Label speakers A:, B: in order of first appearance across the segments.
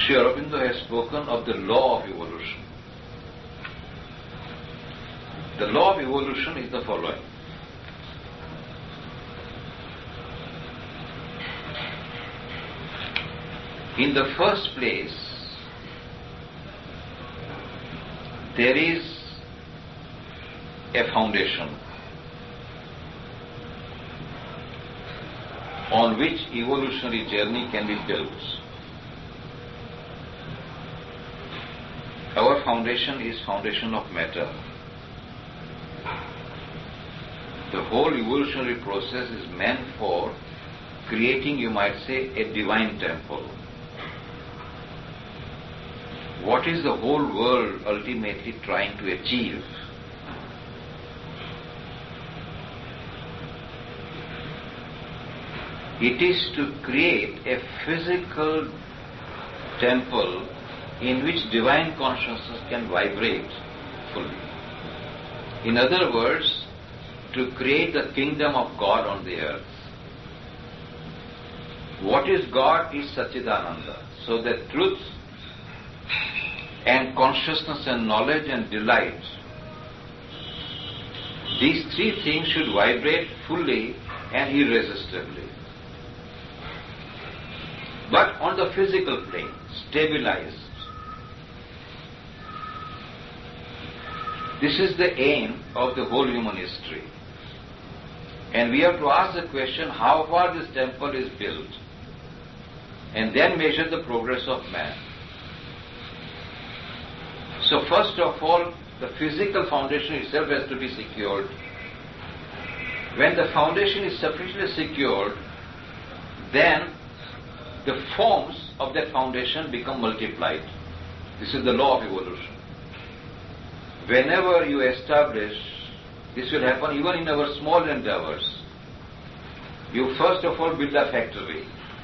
A: Sri Aurobindo has spoken of the law of evolution. The law of evolution is the following. In the first place, there is a foundation on which evolutionary journey can be built. Our foundation is foundation of matter. The whole evolutionary process is meant for creating, you might say, a divine temple. What is the whole world ultimately trying to achieve? It is to create a physical temple in which divine consciousness can vibrate fully. In other words, to create the kingdom of God on the earth. What is God is Satchidananda. So that truth and consciousness and knowledge and delight, these three things should vibrate fully and irresistibly. But on the physical plane, stabilized. This is the aim of the whole human history. And we have to ask the question, how far this temple is built, and then measure the progress of man. So first of all, the physical foundation itself has to be secured. When the foundation is sufficiently secured, then the forms of that foundation become multiplied. This is the law of evolution. Whenever you establish, this will happen even in our small endeavors. You first of all build a factory.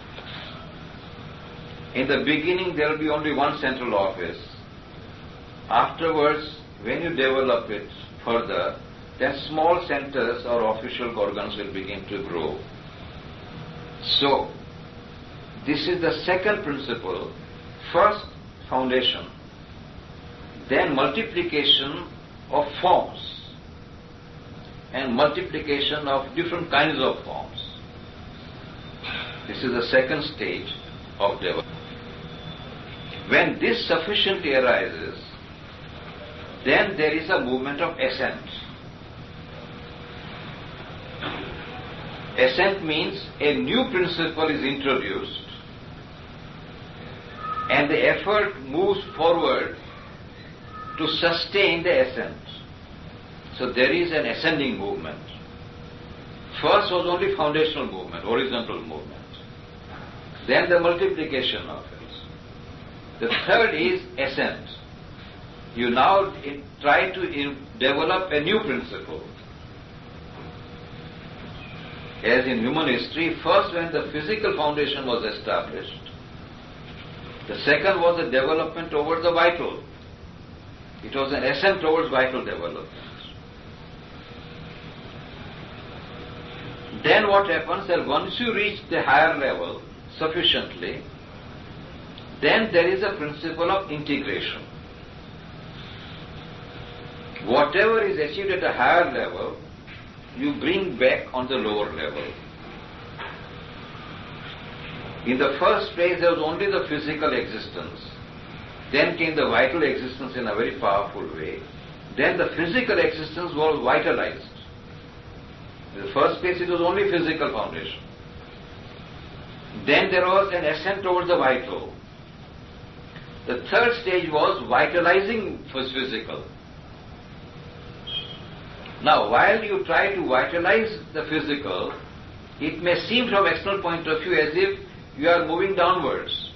A: In the beginning there will be only one central office. Afterwards, when you develop it further, then small centers or official organs will begin to grow. So, this is the second principle. First, foundation. Then multiplication of forms and multiplication of different kinds of forms. This is the second stage of development. When this sufficiently arises, then there is a movement of ascent. Ascent means a new principle is introduced and the effort moves forward to sustain the ascent. So there is an ascending movement. First was only foundational movement, horizontal movement. Then the multiplication of it. The third is ascent. You now try to develop a new principle. As in human history, first when the physical foundation was established, the second was the development towards the vital. It was an ascent towards vital development. Then what happens that once you reach the higher level sufficiently, then there is a principle of integration. Whatever is achieved at a higher level, you bring back on the lower level. In the first place, there was only the physical existence. Then came the vital existence in a very powerful way. Then the physical existence was vitalized. In the first place, it was only physical foundation. Then there was an ascent towards the vital. The third stage was vitalizing physical. Now, while you try to vitalize the physical, it may seem from external point of view as if you are moving downwards.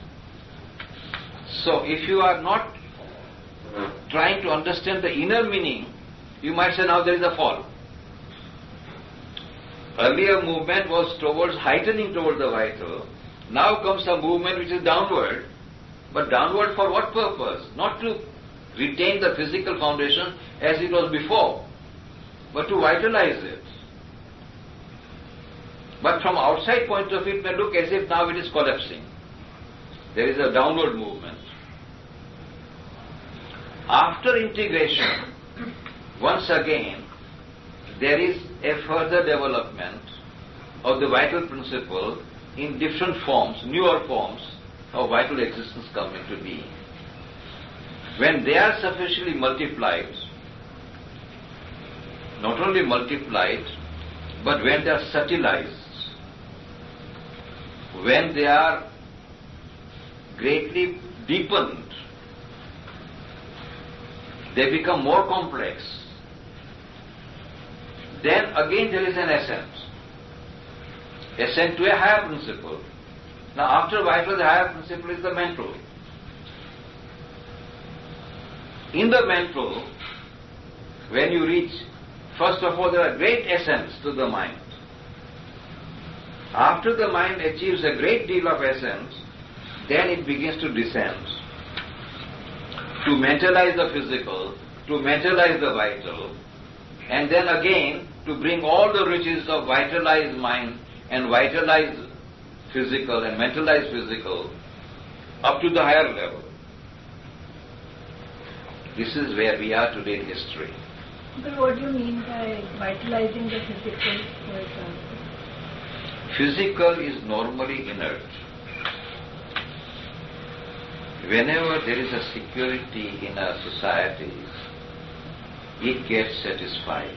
A: So, if you are not trying to understand the inner meaning, you might say now there is a fall. Earlier movement was towards heightening towards the vital. Now comes a movement which is downward. But downward for what purpose? Not to retain the physical foundation as it was before, but to vitalize it. But from outside point of view, it may look as if now it is collapsing. there is a downward movement. After integration, once again, there is a further development of the vital principle in different forms, newer forms of vital existence come into being. When they are sufficiently multiplied, not only multiplied, but when they are subtilized, when they are greatly deepened, they become more complex, then again there is an ascent to a higher principle. Now after vital, the higher principle is the mental. In the mental, when you reach, first of all, there are great ascents to the mind. After the mind achieves a great deal of ascent, then it begins to descend, to mentalize the physical, to mentalize the vital, and then again to bring all the riches of vitalized mind and vitalized physical and mentalized physical up to the higher level. This is where we are today in history.
B: But what do you mean by vitalizing the physical, for example?
A: Physical is normally inert. Whenever there is a security in our societies, it gets satisfied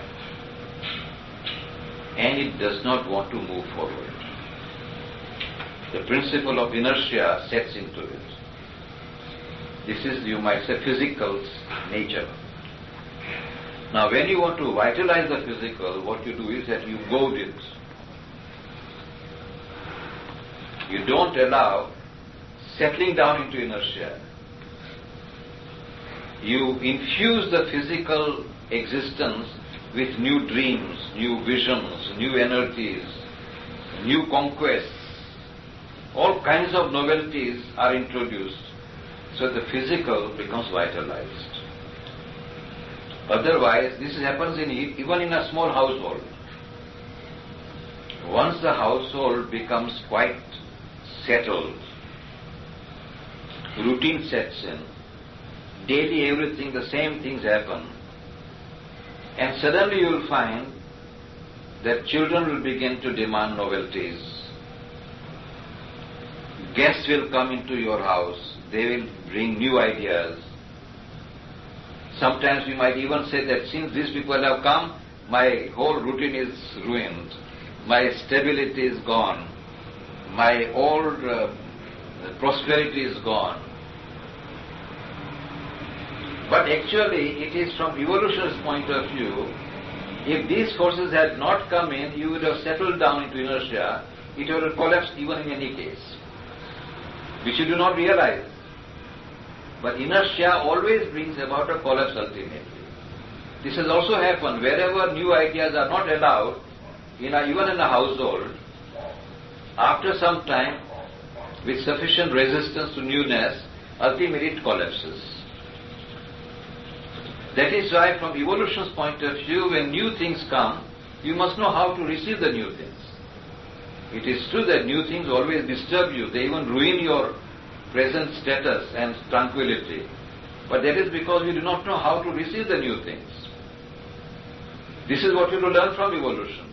A: and it does not want to move forward. The principle of inertia sets into it. This is, you might say, physical nature. Now when you want to vitalize the physical, what you do is that you goad it. You don't allow settling down into inertia. You infuse the physical existence with new dreams, new visions, new energies, new conquests. All kinds of novelties are introduced, so the physical becomes vitalized. Otherwise, this happens even in a small household. Once the household becomes quite settled, routine sets in, daily everything, the same things happen, and suddenly you will find that children will begin to demand novelties. Guests will come into your house, they will bring new ideas. Sometimes we might even say that since these people have come, my whole routine is ruined, my stability is gone, my old prosperity is gone. But actually, it is from evolutionist point of view, if these forces had not come in, you would have settled down into inertia, it would have collapsed even in any case, which you do not realize. But inertia always brings about a collapse ultimately. This has also happened wherever new ideas are not allowed, even in a household. After some time, with sufficient resistance to newness, ultimately it collapses. That is why from evolution's point of view, when new things come, you must know how to receive the new things. It is true that new things always disturb you, they even ruin your present status and tranquility. But that is because we do not know how to receive the new things. This is what you will learn from evolution.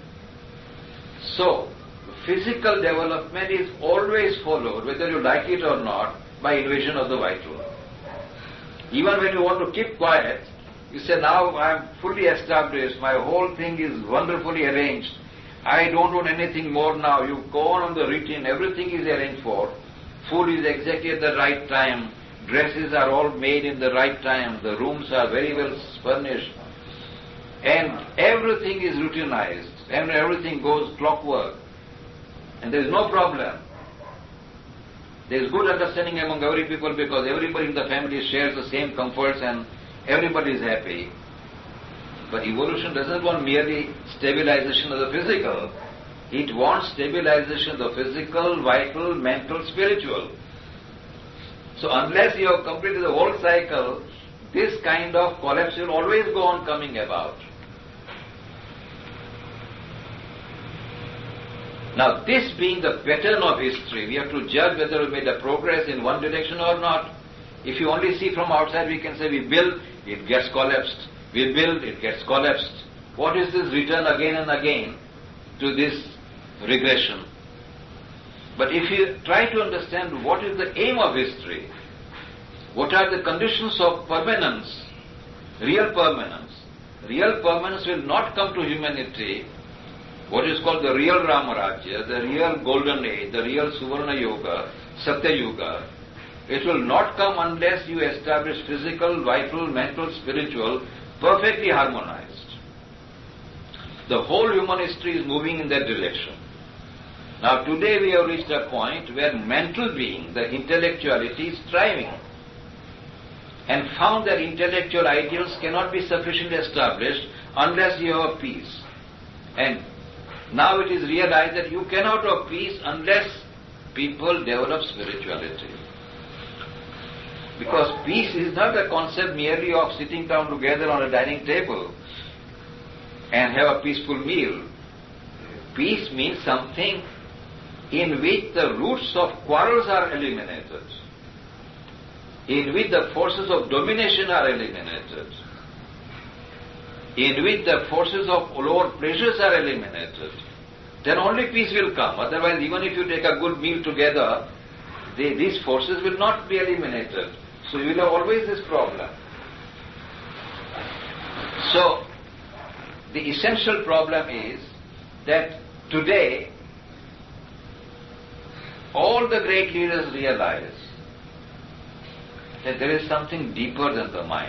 A: So, physical development is always followed, whether you like it or not, by invasion of the vital. Even when you want to keep quiet, you say, now I am fully established, my whole thing is wonderfully arranged, I don't want anything more now. You go on the routine, everything is arranged for, food is exactly at the right time, dresses are all made in the right time, the rooms are very well furnished, and everything is routinized, and everything goes clockwork, and there is no problem. There is good understanding among every people because everybody in the family shares the same comforts and everybody is happy. But evolution doesn't want merely stabilization of the physical. It wants stabilization of the physical, vital, mental, spiritual. So unless you have completed the whole cycle, this kind of collapse will always go on coming about. Now this being the pattern of history, we have to judge whether we made a progress in one direction or not. If you only see from outside, we can say we build, it gets collapsed. We build, it gets collapsed. What is this return again and again to this regression? But if you try to understand what is the aim of history, what are the conditions of permanence, real permanence will not come to humanity, what is called the real Ramarajya, the real golden age, the real Suvarna Yoga, Satya Yuga. It will not come unless you establish physical, vital, mental, spiritual, perfectly harmonized. The whole human history is moving in that direction. Now today we have reached a point where mental being, the intellectuality, is striving and found that intellectual ideals cannot be sufficiently established unless you have peace. And now it is realized that you cannot have peace unless people develop spirituality. Because peace is not a concept merely of sitting down together on a dining table and have a peaceful meal. Peace means something in which the roots of quarrels are eliminated, in which the forces of domination are eliminated, in which the forces of lower pleasures are eliminated. Then only peace will come. Otherwise, even if you take a good meal together, these forces will not be eliminated. So you will have always this problem. So, the essential problem is that today, all the great leaders realize that there is something deeper than the mind.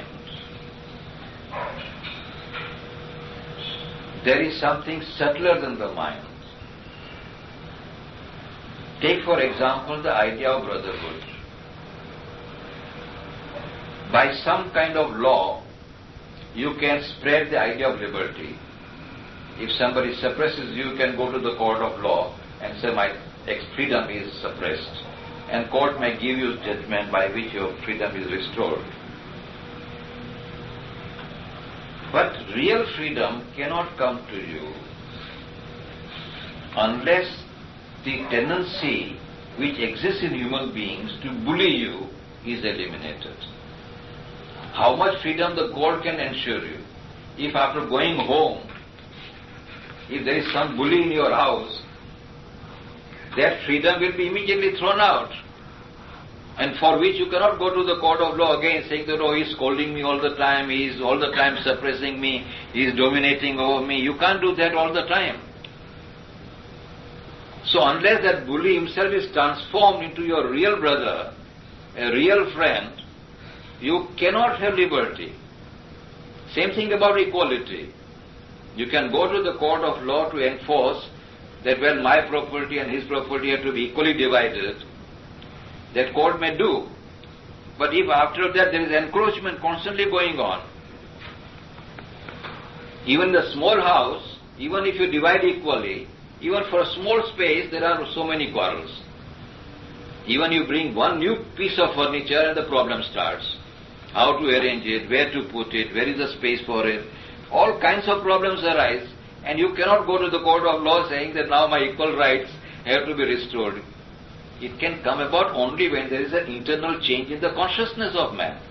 A: There is something subtler than the mind. Take, for example, the idea of brotherhood. By some kind of law, you can spread the idea of liberty. If somebody suppresses you, you can go to the court of law and say, my freedom is suppressed. And court may give you judgment by which your freedom is restored. But real freedom cannot come to you unless the tendency which exists in human beings to bully you is eliminated. How much freedom the court can ensure you? If after going home, if there is some bully in your house, that freedom will be immediately thrown out, and for which you cannot go to the court of law again saying that, oh, he is scolding me all the time, he is all the time suppressing me, he is dominating over me. You can't do that all the time. So unless that bully himself is transformed into your real brother, a real friend, you cannot have liberty. Same thing about equality. You can go to the court of law to enforce that, well, my property and his property have to be equally divided. That court may do. But if after that there is encroachment constantly going on, even the small house, even if you divide equally, even for a small space there are so many quarrels. Even you bring one new piece of furniture and the problem starts. How to arrange it, where to put it, where is the space for it. All kinds of problems arise, and you cannot go to the court of law saying that now my equal rights have to be restored. It can come about only when there is an internal change in the consciousness of man.